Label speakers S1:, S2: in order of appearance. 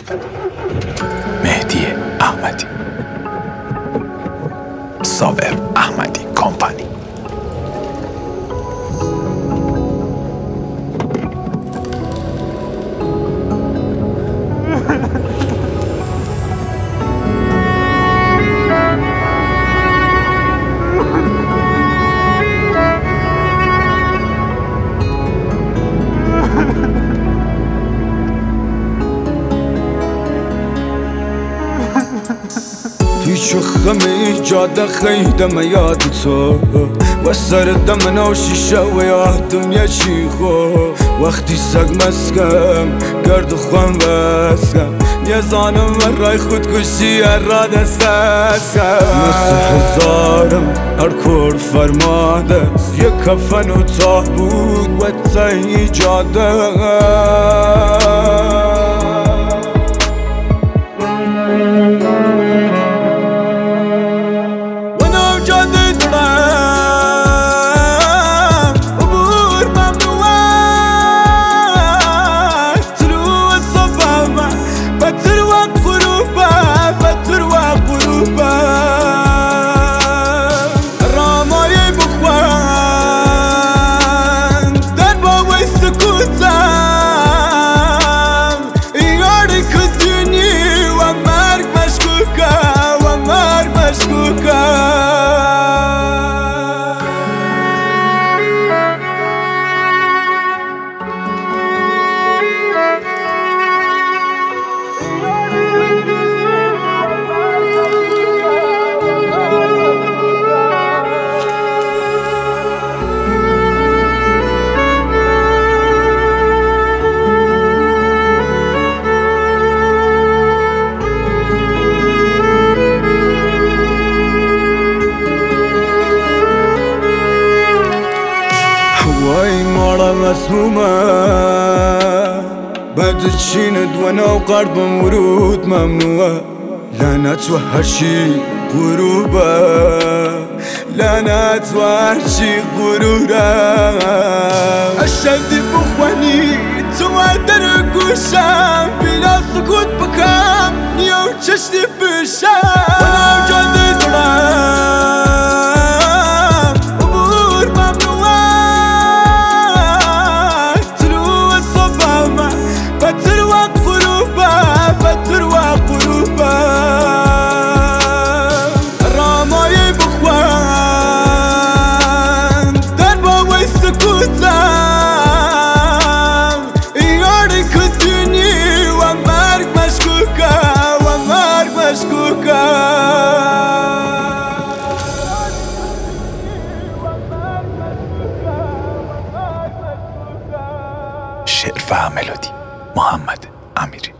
S1: مهدی احمدی، صابر احمدی کمپانی.
S2: پیچ و خم ایجاد خیدم یاد تو و سر دم نو شیشه و یادم یه چی خو وقتی سگ مسکم گرد خوام بسکم نیزانم برای خودکشی را دست مثل هزارم هر کور فرماده یک کفن و تابود و تا ایجاده وای مارا مسمومه بعد تشيند وانا وقربم ورود ممنوعه لعنت وهرشي غروبه لعنت وهرشي غروره الشد بخواني توادر قوشم بلا سكوت بكام يوم تشتي بالشام وانا وجدي درام
S1: شعر و ملودی محمد امیری.